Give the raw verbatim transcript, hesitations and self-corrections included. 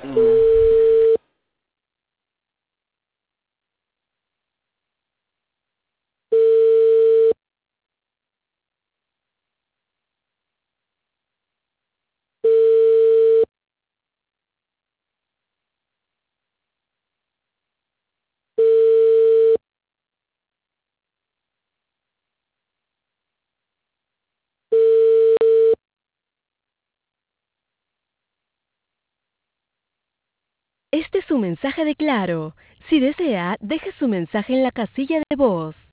Este es su mensaje de Claro. Si desea, deje su mensaje en la casilla de voz.